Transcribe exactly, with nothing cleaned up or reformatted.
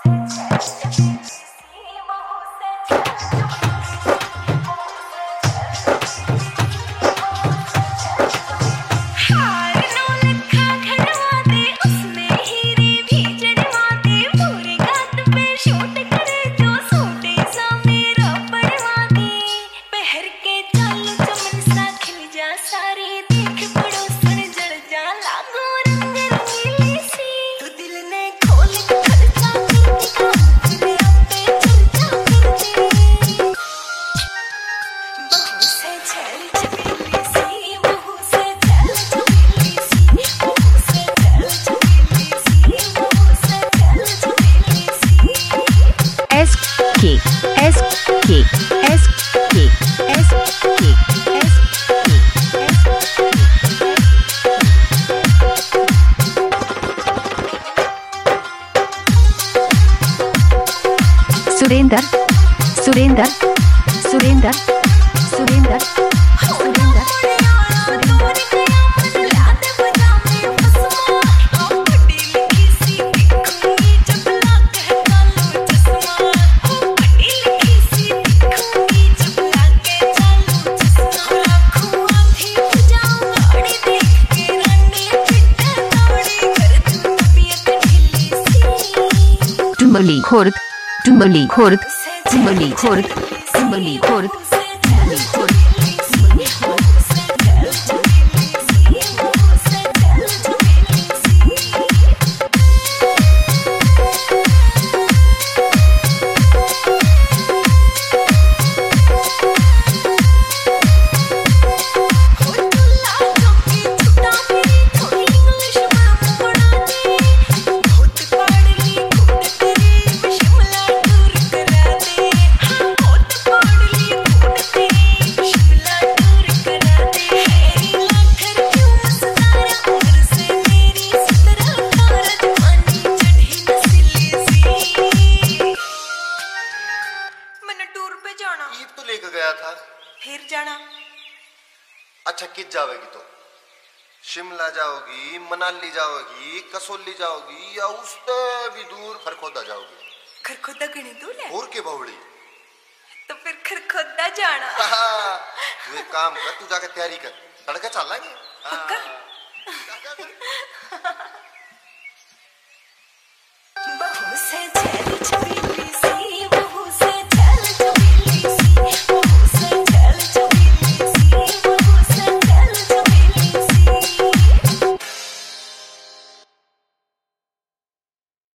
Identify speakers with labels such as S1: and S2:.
S1: सुरेंदर सुरेंदर सुरेंदर सुरेंदर डुमली खुर्द डुमली खुर्द डुमली खुर्द डुमली खुर्द डुमली खुर्द
S2: ईद तो लेकर गया था,
S3: फिर जाना।
S2: अच्छा किस जाओगी तो? शिमला जाओगी, मनाली जाओगी, कसौली जाओगी या उससे भी दूर खरखोदा जाओगी?
S3: खरखोदा घनी दूर है
S2: और के बावड़ी
S3: तो फिर खरखोदा जाना।
S2: तू एक काम कर, तू जाके तैयारी कर, तड़के चलेंगे।
S3: पक्का?